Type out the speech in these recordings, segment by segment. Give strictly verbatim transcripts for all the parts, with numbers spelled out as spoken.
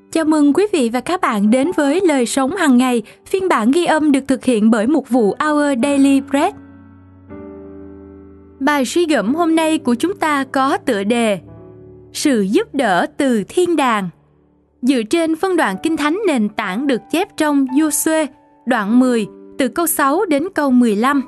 Chào mừng quý vị và các bạn đến với Lời Sống Hàng Ngày, phiên bản ghi âm được thực hiện bởi mục vụ Our Daily Bread. Bài suy gẫm hôm nay của chúng ta có tựa đề Sự giúp đỡ từ thiên đàng, dựa trên phân đoạn Kinh Thánh nền tảng được chép trong Giô-suê, đoạn mười, từ câu sáu đến câu mười lăm.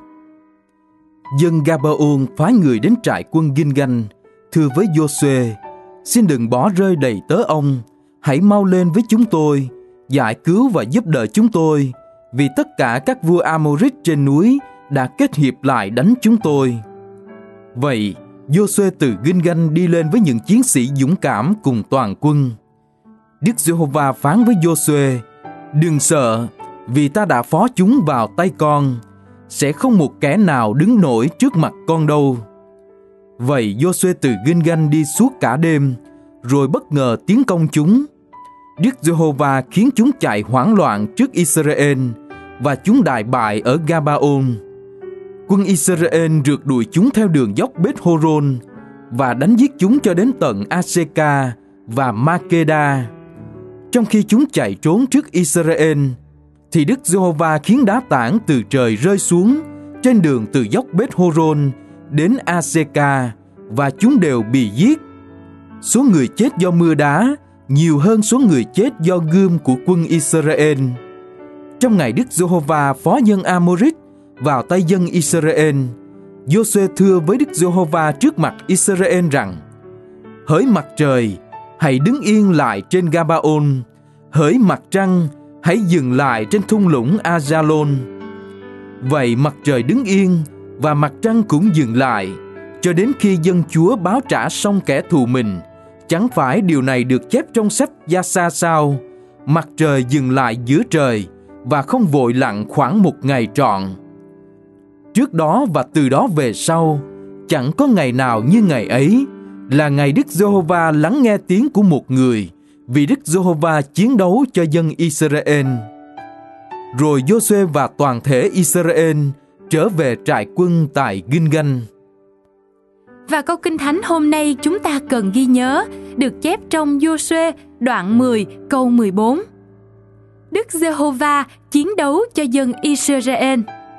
Dân Ga-ba-ôn phái người đến trại quân Ginh-ganh, thưa với Giô-suê: xin đừng bỏ rơi đầy tớ ông, hãy mau lên với chúng tôi, giải cứu và giúp đỡ chúng tôi, vì tất cả các vua Amorit trên núi đã kết hiệp lại đánh chúng tôi. Vậy, Giô-suê từ Ginh-ganh đi lên với những chiến sĩ dũng cảm cùng toàn quân. Đức Giê-hô-va phán với Giô-suê: đừng sợ, vì ta đã phó chúng vào tay con, sẽ không một kẻ nào đứng nổi trước mặt con đâu. Vậy Giô-suê từ Ginh-ganh đi suốt cả đêm, rồi bất ngờ tiến công chúng. Đức Giê-hô-va khiến chúng chạy hoảng loạn trước Israel, và chúng đại bại ở Ga-ba-ôn. Quân Israel rượt đuổi chúng theo đường dốc Beth-hô-rôn và đánh giết chúng cho đến tận A-sê-ca và Ma-kê-đa. Trong khi chúng chạy trốn trước Israel, thì Đức Giê-hô-va khiến đá tảng từ trời rơi xuống trên đường từ dốc Beth-hô-rôn đến A-sê-ca, và chúng đều bị giết. Số người chết do mưa đá nhiều hơn số người chết do gươm của quân Israel. Trong ngày Đức Giê-hô-va phó dân Amorit vào tay dân Israel, Giô-suê thưa với Đức Giê-hô-va trước mặt Israel rằng: hỡi mặt trời, hãy đứng yên lại trên Ga-ba-ôn, hỡi mặt trăng, hãy dừng lại trên thung lũng A-za-lôn. Vậy mặt trời đứng yên và mặt trăng cũng dừng lại, cho đến khi dân Chúa báo trả xong kẻ thù mình. Chẳng phải điều này được chép trong sách Gia-sa sao? Mặt trời dừng lại giữa trời và không vội lặn khoảng một ngày trọn. Trước đó và từ đó về sau, chẳng có ngày nào như ngày ấy, là ngày Đức Giê-hô-va lắng nghe tiếng của một người, vì Đức Giê-hô-va chiến đấu cho dân Israel. Rồi Giô-suê và toàn thể Israel trở về trại quân tại Ginh-ganh. Và câu Kinh Thánh hôm nay chúng ta cần ghi nhớ được chép trong Giô-suê đoạn mười câu mười bốn. Đức Giê-hô-va chiến đấu cho dân Israel.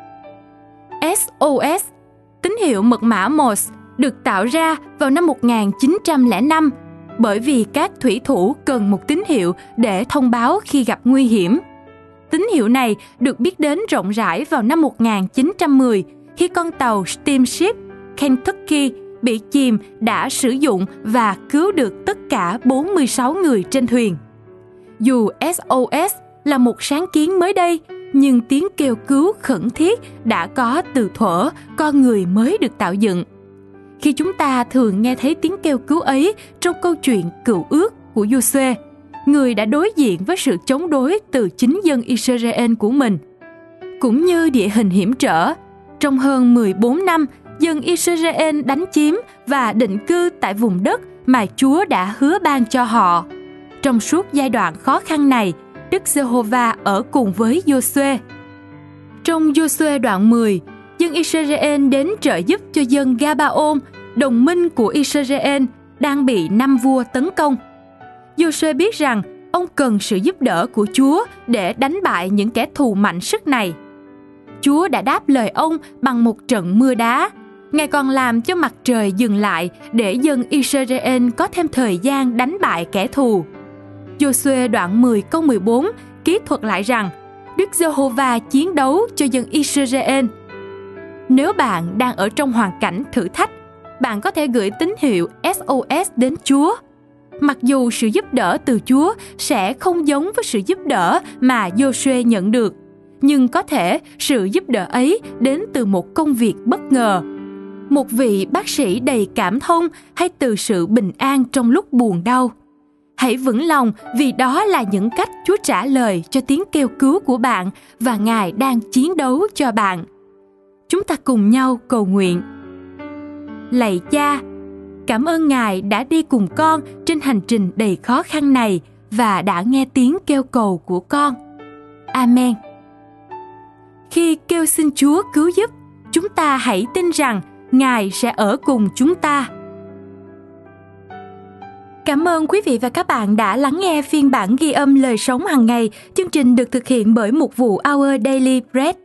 ét ô ét, tín hiệu mật mã Morse, được tạo ra vào năm một nghìn chín trăm lẻ năm bởi vì các thủy thủ cần một tín hiệu để thông báo khi gặp nguy hiểm. Tín hiệu này được biết đến rộng rãi vào năm một nghìn chín trăm mười khi con tàu Steamship Kentucky bị chìm đã sử dụng và cứu được tất cả bốn mươi sáu người trên thuyền. Dù ét ô ét là một sáng kiến mới đây, nhưng tiếng kêu cứu khẩn thiết đã có từ thuở con người mới được tạo dựng. Khi chúng ta thường nghe thấy tiếng kêu cứu ấy trong câu chuyện cựu ước của Giô-suê, người đã đối diện với sự chống đối từ chính dân Israel của mình. Cũng như địa hình hiểm trở, trong hơn mười bốn năm, dân Israel đánh chiếm và định cư tại vùng đất mà Chúa đã hứa ban cho họ. Trong suốt giai đoạn khó khăn này, Đức Giê-hô-va ở cùng với Giô-suê. Trong Giô-suê đoạn mười, dân Israel đến trợ giúp cho dân Ga-ba-ôn, đồng minh của Israel, đang bị năm vua tấn công. Giô-suê biết rằng ông cần sự giúp đỡ của Chúa để đánh bại những kẻ thù mạnh sức này. Chúa đã đáp lời ông bằng một trận mưa đá. Ngài còn làm cho mặt trời dừng lại để dân Israel có thêm thời gian đánh bại kẻ thù. Giô-suê đoạn mười câu mười bốn ký thuật lại rằng Đức Giê-hô-va chiến đấu cho dân Israel. Nếu bạn đang ở trong hoàn cảnh thử thách, bạn có thể gửi tín hiệu ét ô ét đến Chúa. Mặc dù sự giúp đỡ từ Chúa sẽ không giống với sự giúp đỡ mà Giô-suê nhận được, nhưng có thể sự giúp đỡ ấy đến từ một công việc bất ngờ, một vị bác sĩ đầy cảm thông, hay từ sự bình an trong lúc buồn đau. Hãy vững lòng, vì đó là những cách Chúa trả lời cho tiếng kêu cứu của bạn và Ngài đang chiến đấu cho bạn. Chúng ta cùng nhau cầu nguyện. Lạy Cha, cảm ơn Ngài đã đi cùng con trên hành trình đầy khó khăn này và đã nghe tiếng kêu cầu của con. Amen. Khi kêu xin Chúa cứu giúp, chúng ta hãy tin rằng Ngài sẽ ở cùng chúng ta. Cảm ơn quý vị và các bạn đã lắng nghe phiên bản ghi âm lời sống hàng ngày. Chương trình được thực hiện bởi Mục vụ Our Daily Bread.